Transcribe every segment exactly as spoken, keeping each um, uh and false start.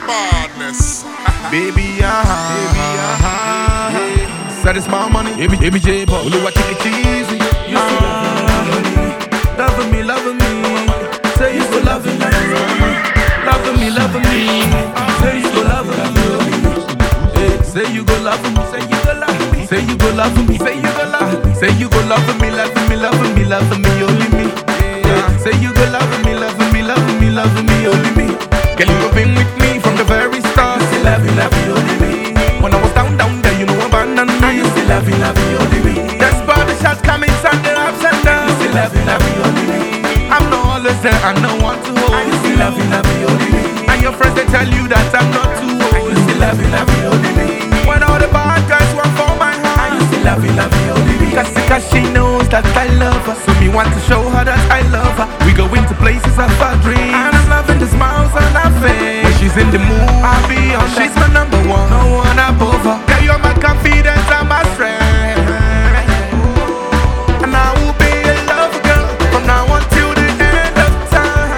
Badness. Baby, ah, baby, ah, yeah. Said it's my money. Baby, baby, J Paul. Olu, I take it easy. You ah, loving me, loving me. Say you go loving me, loving me, loving me. Say you go loving me. Hey, say you go loving me. Say you go loving me. Say you go loving me. Say you go loving me. Say you go loving me, loving me, loving me, loving me, only me. Yeah. Say you go loving me, loving me, loving me, loving me, only me. Girl, you have been with me from the very start. You still love me, love me, only me. When I was down, down there, you know abandon me. You still love me, love me, only me. That's why the shots coming, and the ups and downs. You still love me, love me, only me. I'm not always there, I know what to hold. You still love me, love me, only me. And your friends they tell you that I'm not too old. You still love me, love me, only me. When all the bad guys want for my heart, you still love me, love me, only me. Cause, cause she knows that I love her, so me want to show her that I love her. We go into places of our dreams, and I'm loving the smiles on her face. When she's in the mood, I'll be on. She's my number one, no one above her. Girl, you're my confidence and my strength, and I will be your lover, girl, from now until the end of time.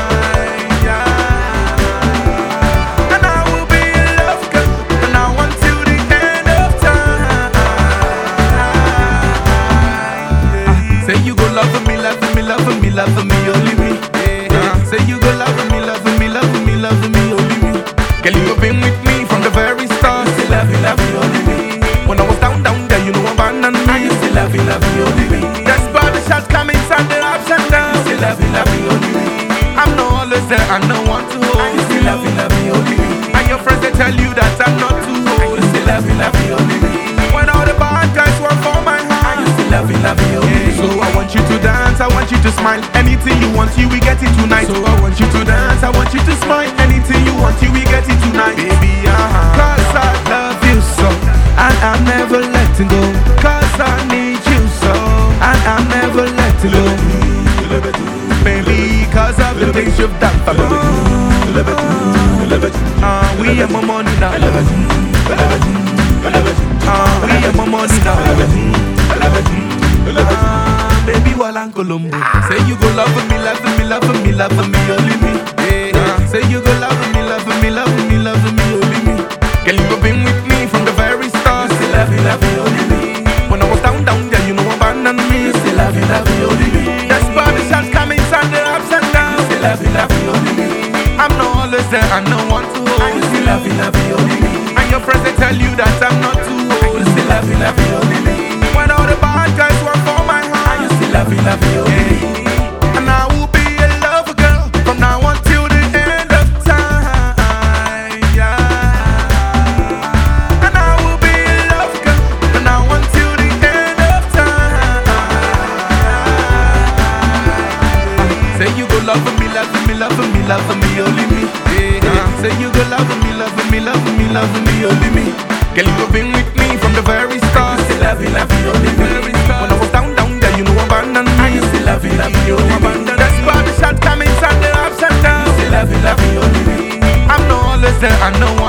Yeah. And I will be your lover, girl, from now until the end of time. Yeah. Say you go loving me, loving me, loving me, loving me, only me. Yeah. Say you go loving me, loving me, loving me, loving me, only me. Girl, you have been with me from the very start. You still love me, love me, only me. When I was down, down there, you know abandon me. And you still love me, love me, only me. That's why the shots coming, and the ups and downs. You still love me, love me, only me. I'm not always there, I know what to hold. And you still love me, love me, only me. And your friends they tell you that I'm not too old. You still love me, love me, only me. When all the bad guys want for my heart, and you still love me, love me, only me. So I want you to dance, I want you to smile. Anything you want, you we get it tonight. So I want you to dance, I want you to smile. Anything you want, you we get it tonight. Baby, uh-huh. Cause I love you so, and I'm never letting go. Cause I need you so, and I'm never letting go. Baby, cause of the things you've done for me. Uh, we have more money now. Uh, we have more money now. Uh, baby, while I'm Colombo. Say you go loving me, loving me, loving me, loving me, only me. Yeah. Say you go loving me, loving me, loving me, loving me, only me. Girl, you have been with me from the very start. You still love me, love me, only me. When I was down, down there, you know abandon me. You still love me, love me, only me. That's why the shots coming, and the ups and downs. You still love me, love me, only me. I'm not always there, I know what to hold. And you still love me, love me, only me. And your friends they tell you that I'm not too old. You still love me, love me, only me. When all the bad guys want for my heart, and you still love me, love me, only me. And I will be your lover, girl, from now until the end of time. Yeah. And I will be your lover, girl, from now until the end of time. Say you go loving me, loving me, loving me, loving me, only me. Yeah. Say you go loving me, loving me, loving me, loving me, only me. Girl, you have been with me from the very start. You still love me, love me, only me. When I was down, down there, you know abandon me. And you still love me, love me, only me. That's why the shots coming, and the ups and downs. You still love me, love me, only me. I'm not always there, I know